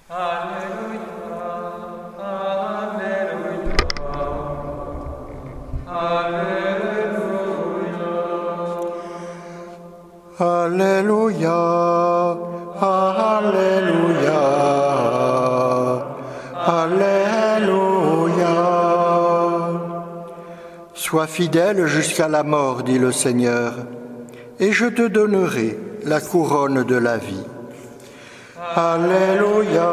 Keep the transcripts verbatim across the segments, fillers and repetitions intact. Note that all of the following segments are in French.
Alléluia, Alléluia, Alléluia. Sois fidèle jusqu'à la mort, dit le Seigneur, et je te donnerai la couronne de la vie. Alléluia,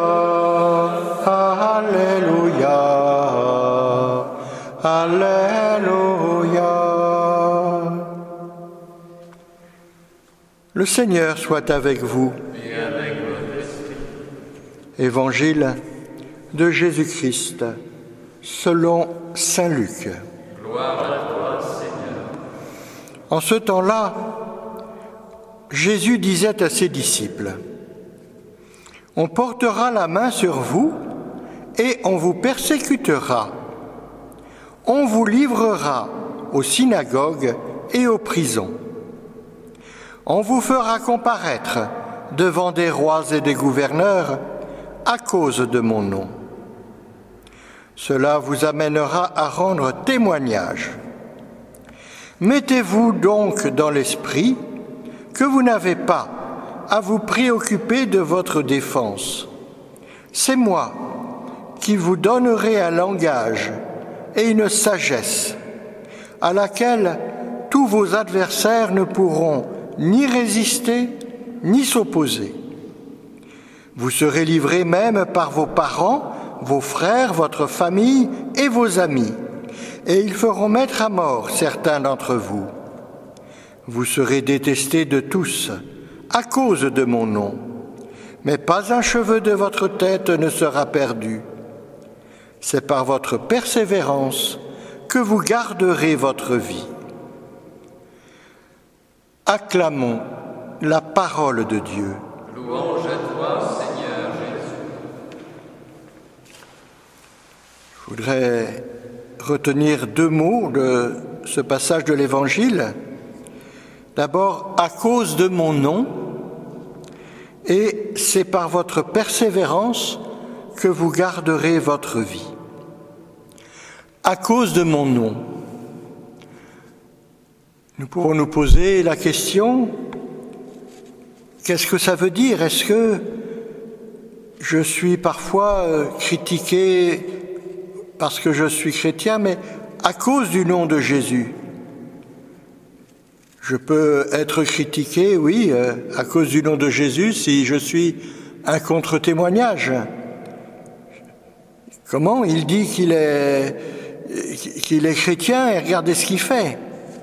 Alléluia, Alléluia. Le Seigneur soit avec vous. Et avec votre esprit. Évangile de Jésus-Christ selon saint Luc. Gloire à toi, Seigneur. En ce temps-là, Jésus disait à ses disciples : « On portera la main sur vous et on vous persécutera. On vous livrera aux synagogues et aux prisons. On vous fera comparaître devant des rois et des gouverneurs à cause de mon nom. Cela vous amènera à rendre témoignage. Mettez-vous donc dans l'esprit que vous n'avez pas à vous préoccuper de votre défense. C'est moi qui vous donnerai un langage et une sagesse à laquelle tous vos adversaires ne pourront ni résister, ni s'opposer. Vous serez livrés même par vos parents, vos frères, votre famille et vos amis, et ils feront mettre à mort certains d'entre vous. Vous serez détestés de tous à cause de mon nom, mais pas un cheveu de votre tête ne sera perdu. C'est par votre persévérance que vous garderez votre vie. » Acclamons la parole de Dieu. Louange à toi, Seigneur Jésus. Je voudrais retenir deux mots de ce passage de l'Évangile. D'abord, à cause de mon nom, et c'est par votre persévérance que vous garderez votre vie. À cause de mon nom. Nous pourrons nous poser la question, qu'est-ce que ça veut dire? Est-ce que je suis parfois critiqué parce que je suis chrétien, mais à cause du nom de Jésus? Je peux être critiqué, oui, à cause du nom de Jésus, si je suis un contre-témoignage. Comment? Il dit qu'il est, qu'il est chrétien et regardez ce qu'il fait.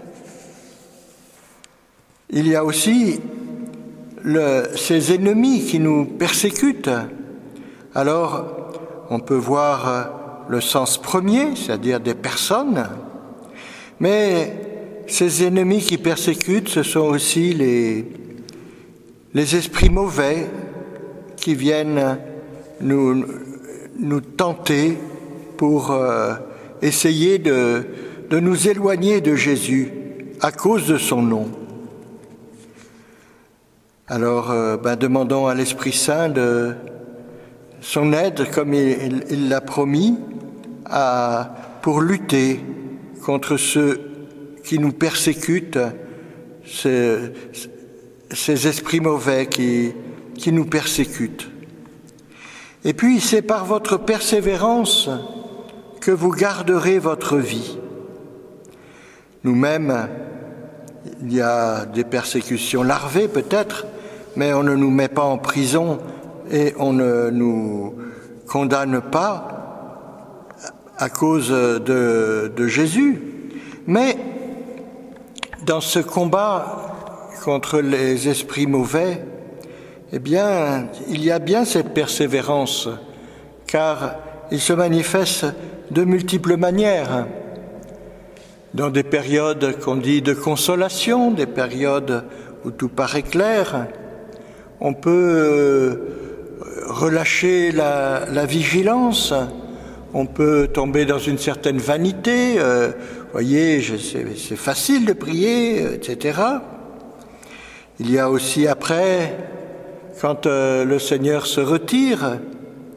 Il y a aussi le, ces ennemis qui nous persécutent. Alors, on peut voir le sens premier, c'est-à-dire des personnes, mais ces ennemis qui persécutent, ce sont aussi les, les esprits mauvais qui viennent nous, nous tenter pour euh, essayer de, de nous éloigner de Jésus à cause de son nom. Alors, euh, ben, demandons à l'Esprit Saint de son aide, comme il, il l'a promis, à, pour lutter contre ceux qui nous persécutent, ces, ces esprits mauvais qui, qui nous persécutent. Et puis, c'est par votre persévérance que vous garderez votre vie. Nous-mêmes, il y a des persécutions larvées peut-être, mais on ne nous met pas en prison et on ne nous condamne pas à cause de, de Jésus. Mais dans ce combat contre les esprits mauvais, eh bien, il y a bien cette persévérance, car il se manifeste de multiples manières. Dans des périodes qu'on dit de consolation, des périodes où tout paraît clair, on peut relâcher la, la vigilance, on peut tomber dans une certaine vanité, euh, voyez, je, c'est, c'est facile de prier, et cetera. Il y a aussi après, quand euh, le Seigneur se retire,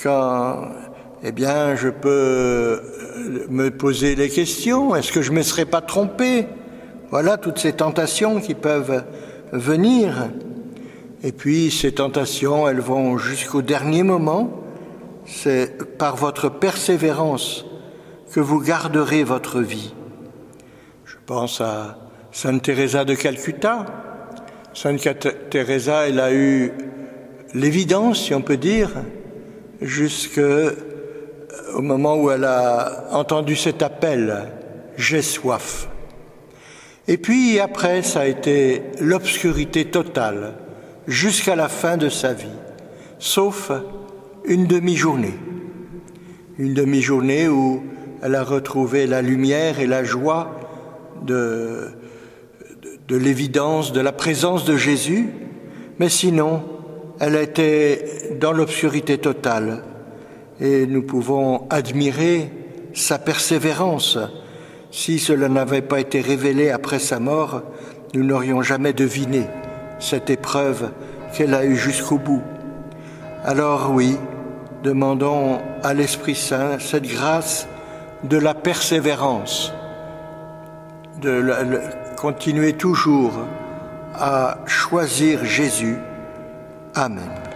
quand, eh bien, je peux me poser les questions. Est-ce que je ne me serais pas trompé? Voilà toutes ces tentations qui peuvent venir. Et puis, ces tentations, elles vont jusqu'au dernier moment. C'est par votre persévérance que vous garderez votre vie. Je pense à Sainte Teresa de Calcutta. Sainte Teresa, elle a eu l'évidence, si on peut dire, jusqu'au moment où elle a entendu cet appel « J'ai soif ». Et puis après, ça a été l'obscurité totale jusqu'à la fin de sa vie, sauf une demi-journée. Une demi-journée où elle a retrouvé la lumière et la joie de, de, de l'évidence, de la présence de Jésus, mais sinon, elle était dans l'obscurité totale. Et nous pouvons admirer sa persévérance. Si cela n'avait pas été révélé après sa mort, nous n'aurions jamais deviné cette épreuve qu'elle a eue jusqu'au bout. Alors oui, demandons à l'Esprit Saint cette grâce de la persévérance, de la, de continuer toujours à choisir Jésus. Amen.